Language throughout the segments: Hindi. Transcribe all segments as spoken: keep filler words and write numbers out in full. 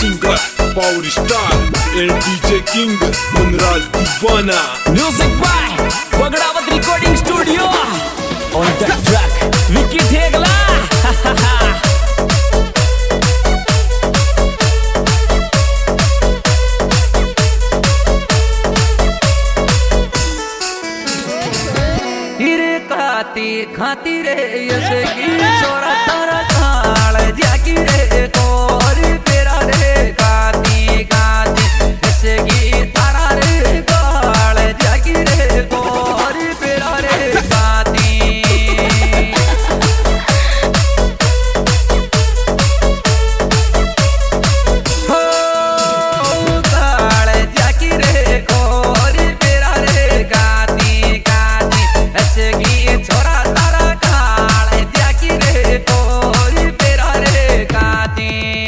Singer power star and DJ king Munraj Deewana. Music by Bagdawat recording studio. On the track Vicky Thegla. हिरे काती खाती रे यसगी छोरा तारा काल जाकी रे कोर तेरा रे काती काती यसगी तारा रे काल जाकी रे कोर तेरा रे काती। हो काल जाकी रे कोर तेरा रे काती काती यसगी छोरा तारा काल जाकी रे कोर तेरा रे काती।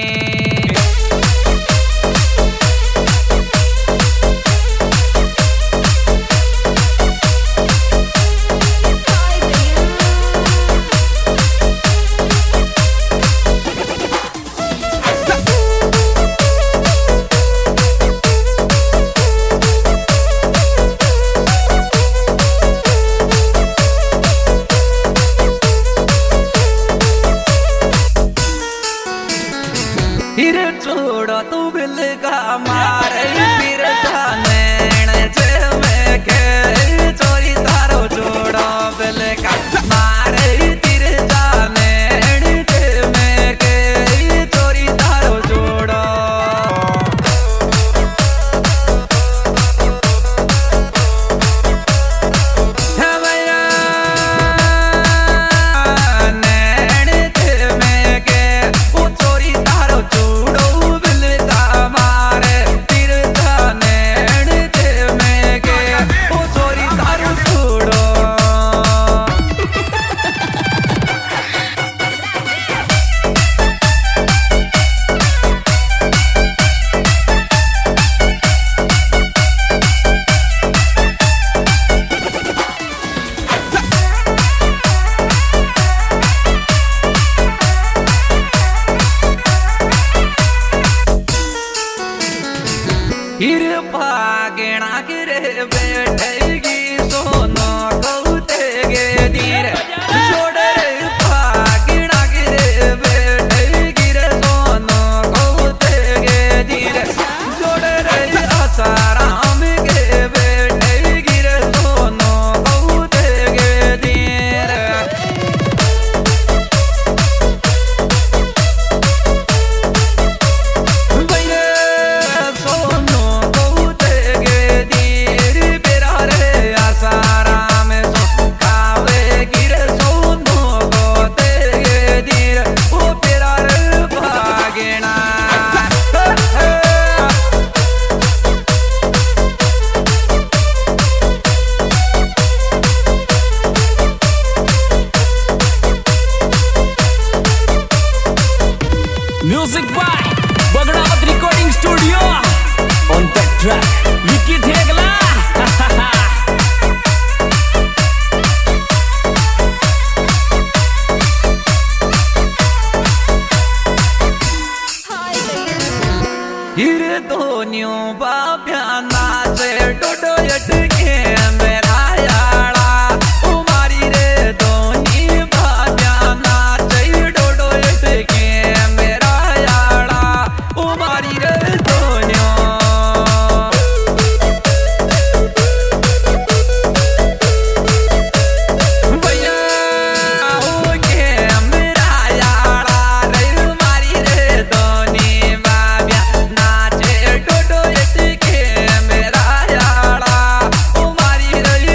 हिरे छोड़ा तू बिल का मारे फिर नैन जे में के चोरी तारो जोड़ा बिल का मारे तिर जाने जे में के चोरी तारो जोड़ा। है भैया नैन जे में के वो चोरी तारो जोड़ो बिल का मारे तिर जाने जे में के वो चोरी तारो जोड़ो। हिरे पागेणा गिरे बैठेगी सोनो कौतेगे धीरे छोड़ रे पागेणा गिरे बैठेगी रे सोनो कौतेगे धीरे छोड़ रे आसाराम के बैठेगी रे सोनो कौतेगे धीरे। सोनो कौतेगे धीर पेरा रे आसाराम सो खावे गिरे सोनो कौतेगे धीर वो पेरा रे भागेना। Music by Bagdawat recording studio. On the track Vicky Thegla. हिरे दोनियों बाप्या नाचे डोडो यटके मेरा याड़ा उमारी रे दोनी बाप्या नाचे डोडो यटके मेरा याड़ा उमारी रे दोनियों। भैया ओ के मेरा याड़ा रे उमारी रे दोनी बाप्या नाचे डोडो यटके मेरा याड़ा उमारी रे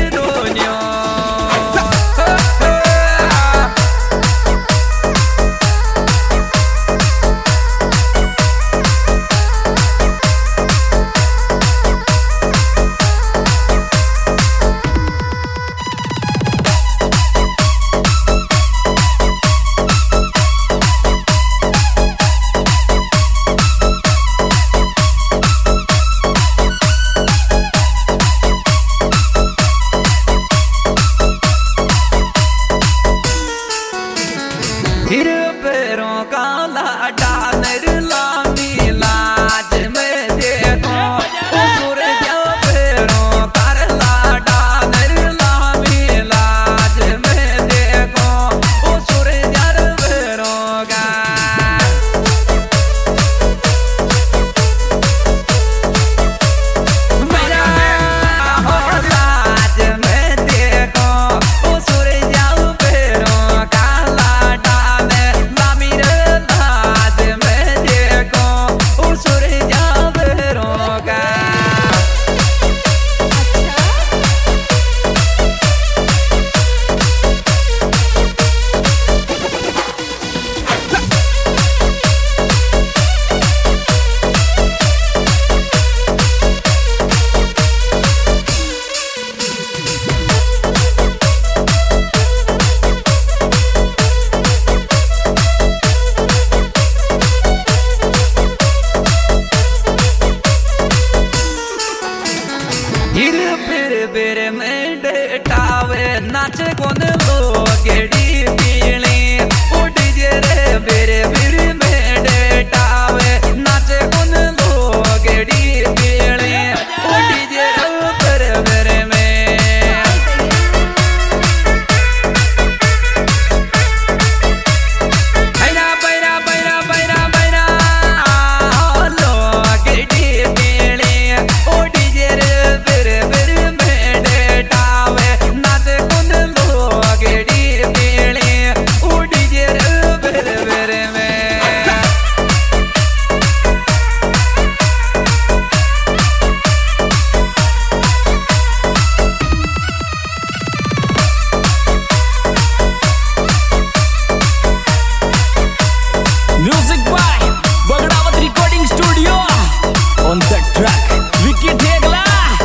नाचे कौन लोगेड़ी पीली उड़ी जे रे बेरे बेरे में डेटावे नाचे कौन लोगेड़ी पीली उड़ी जे रे बेरे बेरे में हैरा बैरा बैरा बैरा बैरा लोगेड़ी पीली उड़ी जे रे बेरे बेरे में डेटावे नाचे कौन लोगेड़ी पीली उड़ी जे रे बेरे बेरे में Music by Bagrawat Recording Studio. On the track, Vicky Thegla.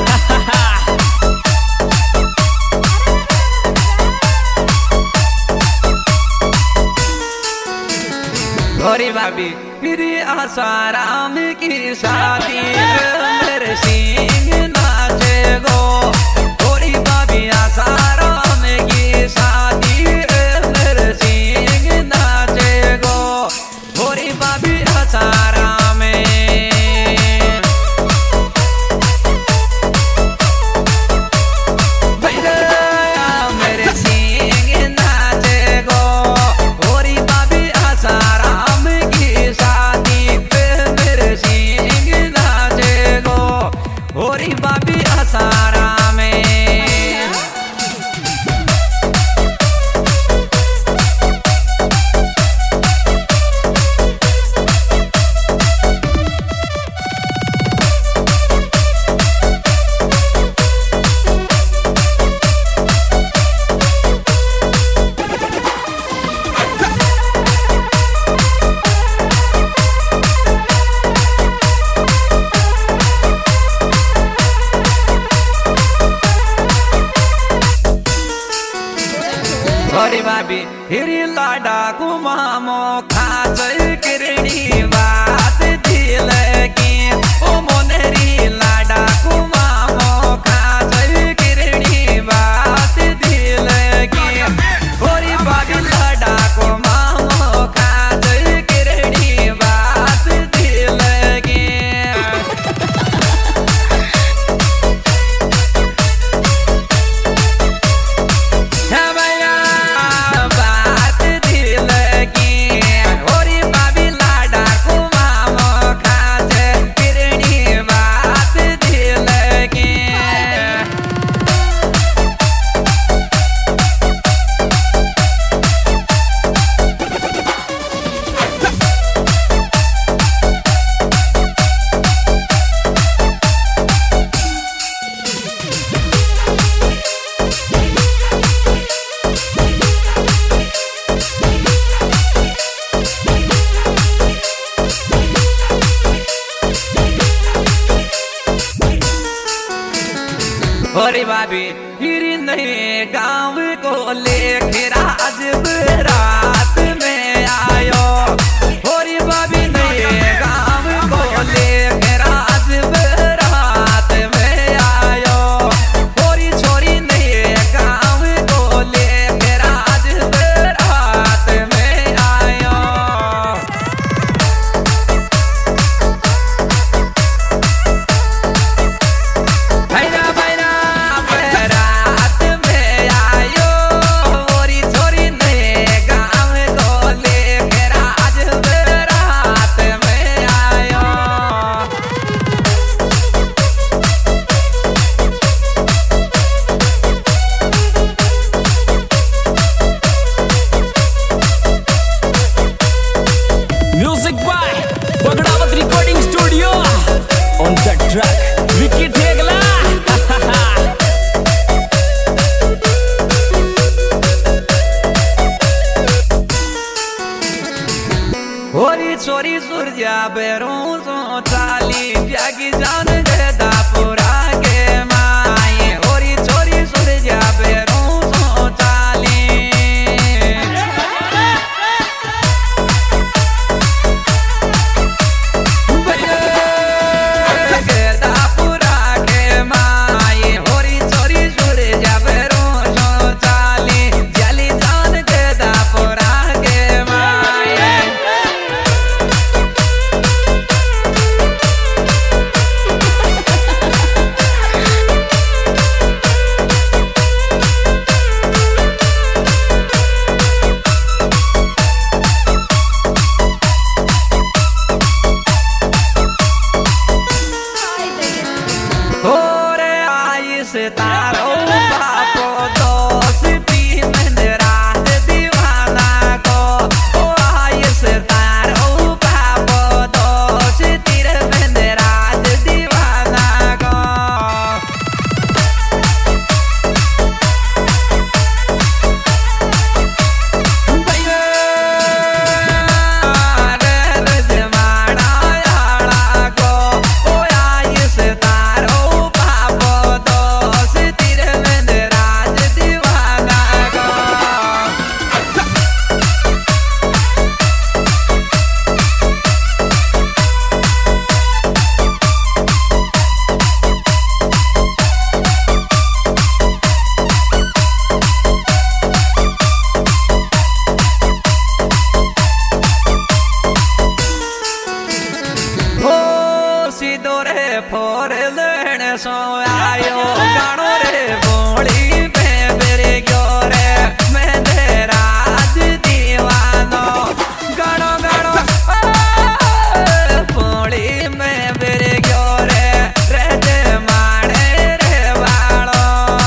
गोरी भाभी मेरी आसाराम की शादी मेरे सिंह नाचे गो गोरी भाभी आसाराम की शादी मेरे सिंह नाचे गो गोरी भाभी आसाराम मेरे सिंह नाचे गो गोरी भाभी आसाराम की शादी पे मेरे सिंह नाचे गो गोरी भाभी आसाराम गोरी भाभी हिरी लाडा कुमामो खाच किरणी बात दिल की ओ मोनरी लाडा कुमामो खाच किरणी बात दिल की गोरी भाभी लाडा कुमामो खाच किरणी बात दिल की बात दिल की गोरी भाभी लाडा कुमामो खाच किरणी बात दिल की गोरी भाभी हिरी नए गाँव को लेके राज रात में आयो गोरी भाभी नए गाँव को लेके राज रात में आयो गोरी छोरी नए गाँव को लेके राज रात में आयो हैरा बैरा रात में आयो गोरी छोरी नए गाँव को लेके राज रात में आयो Music by Bagrawat Recording Studio. On the track, Vicky Thegla. गोरी छोरी सूर्या बेरों सो चाली प्यागी जान देदा पूरा के माए गोरी छोरी सूर्या बेरों सो चाली पूरा के माए गोरी छोरी सूर्या बेरों सो चाली फोर लेने सो आयो गानो रे बोली पे मेरे क्यों रे मैं तेरा आज दीवानो गानो गानो बोली में मेरे क्यों रे रहते मारे रे वालो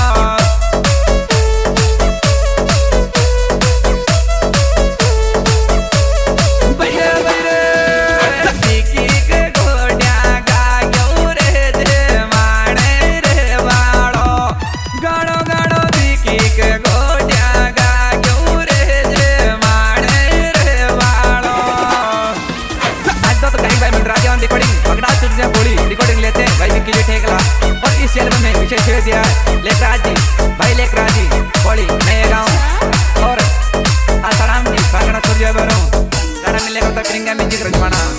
भैया भैया दिखी के गोड्या गायो रे दे मारे रे वालो गानो गानो दिखी के गोड्या गायो रे दे मारे रे वालो आज तो कहीं भाई मंडराज ऑन रिकॉर्डिंग पगड़ा तुझे बोली रिकॉर्डिंग लेते हैं भाई विक्की जी ठेकला और इस एल्बम में विशेष शेयर दिया है लेकराज जी भाई लेकराज जी बोली नए गाँव और आसाराम जी पगड़ा तुझे बरो गाना मिलेगा तो करेंगे म्यूजिक रजवाना